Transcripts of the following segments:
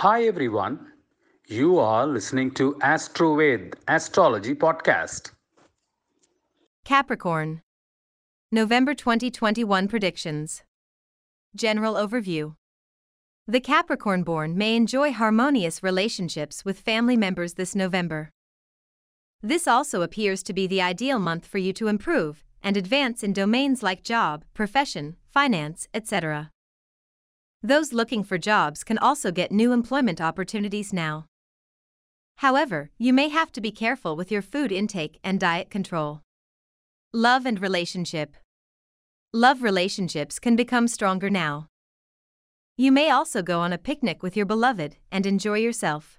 Hi everyone, you are listening to AstroVed Astrology Podcast. Capricorn. November 2021 predictions. General overview. The Capricorn born may enjoy harmonious relationships with family members this November. This also appears to be the ideal month for you to improve and advance in domains like job, profession, finance, etc. Those looking for jobs can also get new employment opportunities now. However, you may have to be careful with your food intake and diet control. Love and relationship. Love relationships can become stronger now. You may also go on a picnic with your beloved and enjoy yourself.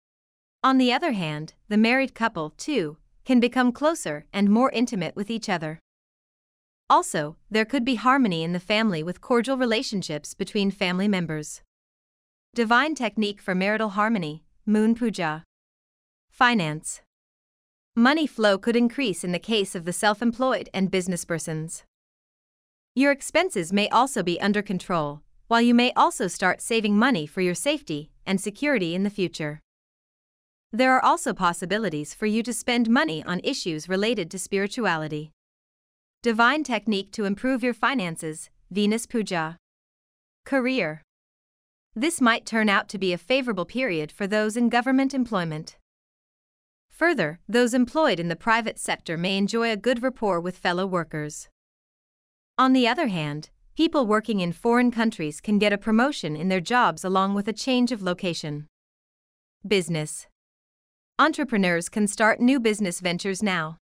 On the other hand, the married couple, too, can become closer and more intimate with each other. Also, there could be harmony in the family with cordial relationships between family members. Divine technique for marital harmony, Moon Puja. Finance. Money flow could increase in the case of the self-employed and businesspersons. Your expenses may also be under control, while you may also start saving money for your safety and security in the future. There are also possibilities for you to spend money on issues related to spirituality. Divine technique to improve your finances, Venus Puja. Career. This might turn out to be a favorable period for those in government employment. Further, those employed in the private sector may enjoy a good rapport with fellow workers. On the other hand, people working in foreign countries can get a promotion in their jobs along with a change of location. Business. Entrepreneurs can start new business ventures now.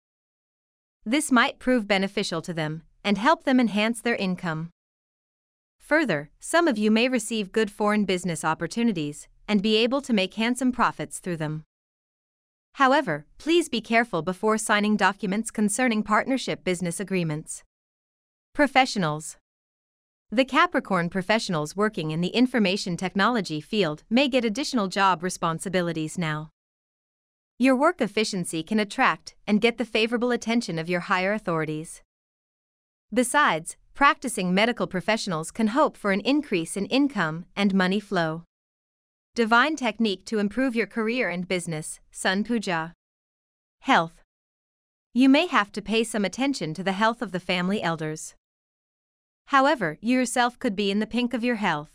This might prove beneficial to them and help them enhance their income. Further, some of you may receive good foreign business opportunities and be able to make handsome profits through them. However, please be careful before signing documents concerning partnership business agreements. Professionals. The Capricorn professionals working in the information technology field may get additional job responsibilities now. Your work efficiency can attract and get the favorable attention of your higher authorities. Besides, practicing medical professionals can hope for an increase in income and money flow. Divine technique to improve your career and business, Sun Puja. Health. You may have to pay some attention to the health of the family elders. However, you yourself could be in the pink of your health.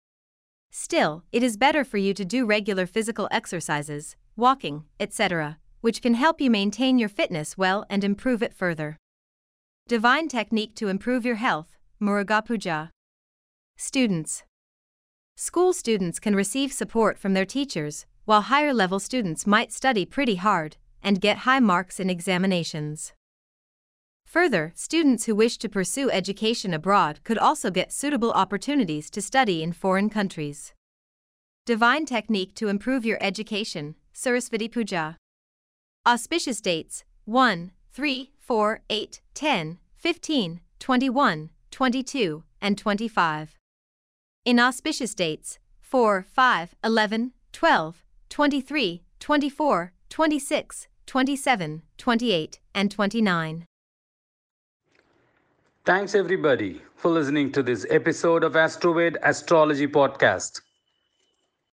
Still, it is better for you to do regular physical exercises, walking, etc., which can help you maintain your fitness well and improve it further. Divine technique to improve your health, Muruga Puja. Students. School students can receive support from their teachers, while higher-level students might study pretty hard and get high marks in examinations. Further, students who wish to pursue education abroad could also get suitable opportunities to study in foreign countries. Divine technique to improve your education, Saraswati Puja. Auspicious dates: 1, 3, 4, 8, 10, 15, 21, 22, and 25. Inauspicious dates: 4, 5, 11, 12, 23, 24, 26, 27, 28, and 29. Thanks everybody for listening to this episode of AstroVed Astrology Podcast.